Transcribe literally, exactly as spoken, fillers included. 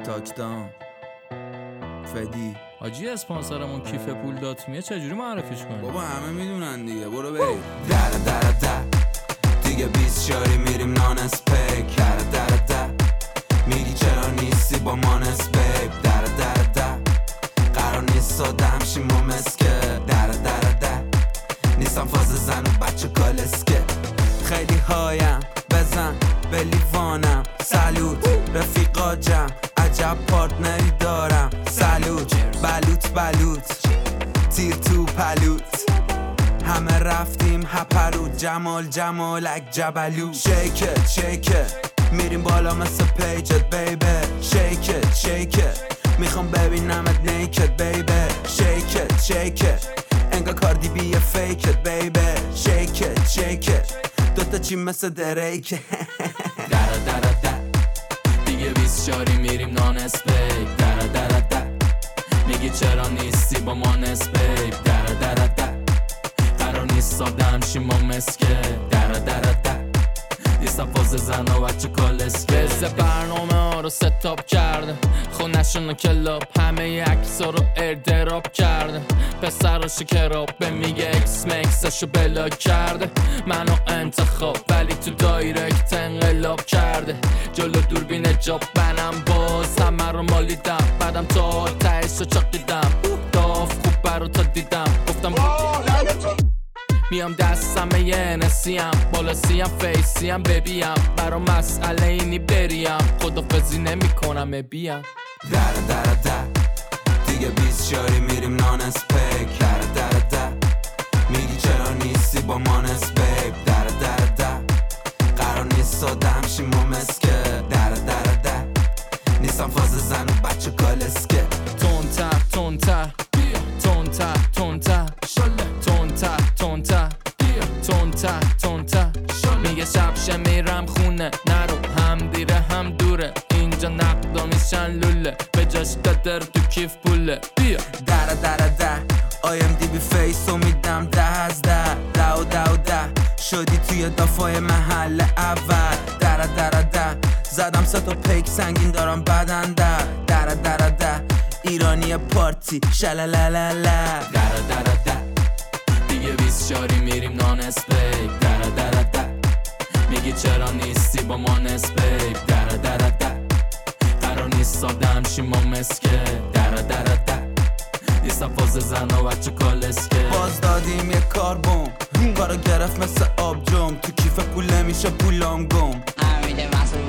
تاکدام فدی حاجی اسپانسرمون کیف پول دات میه چجوری معرفیش کنیم؟ بابا همه میدونن دیگه، برو بریم. در در در دیگه بیست شاری میریم نانس پیک. در در در میگی چرا نیستی با مانس بیب. در در در قرار نیست سادم شیم و مسکه. در در در نیستم فاز زن و بچه کالسکه. خیلی هایم بزن به لیوانم. سلوت رفیقا جمع عجب پارتنری دارم. سلوت بلوت بلوت تیر تو پلوت. همه رفتیم هپرود جمال جمالک جبلو. شیکت شیکت میریم بالا مثل پیجت بیبه. شیکت شیکت میخوام ببینمت نیکت بیبه. شیکت شیکت انگا کاردی بیه فیکت بیبه. شیکت شیکت دوتا چی مثل دریکه. در در در دیگه بیست شاری میریم نانس بیب. در در در میگی چرا نیستی با ما نسبیب. در در در قرار نیست سادم شیم ما مسکه. در در در نیستم فاز زن و بچه کالسکه. بزه برنامه ها رو ستاپ کرده، خونشون رو کلاب همه عکسا رو ایردراپ کرده. پسر رو شکراب به میگه اکس مکسشو بلاک کرده. منو انتخاب ولی تو دایرکت انقلاب کرده. جلو دوربین جاب بنم باز همه رو مالیدم. بعدم تا تایش رو چاقیدم. داف خوب برا تا دیدم گفتم میام دستم یه نسیم بالا سیم فیسیم ببیم. برا مسئله اینی بریم خدافزی نمی کنم بیم. در در در دیگه بیست شاری میریم نانس پیک. در در در میگی چرا نیستی با مانس بیب. در در در قرار نیست سادم شیم و مسکه. در در در نیستم فاز زن و بچه کالسکه. تونتر تونتر تونتر تونتر تونتر تونتر تونتر تونتر میگه شبشه میرم خونه نرو هم دیره هم دوره. اینجا نقدا میشن لوله به جاش دادر تو کیف پوله. بیا در در در آیم دی بی فیسو میدم ده از ده. ده و ده و ده شدی توی دافای محل اول. در در در زدم سه تا پیک سنگین دارم بدن. در در در در ایرانی پارتی شلالالala. در در در دیگه بیست شاری میریم نانس بیب. در در در میگی چرا نیستی با ما نسبیب. در در در قرار نیست سادم شیم ما مسکه. در در در نیستم فاز زن و بچه کالسکه. باز دادیم یه کار بوم کارو گرفت مثل آب جم. تو کیف پول نمیشه پولام گم. امیده مسئول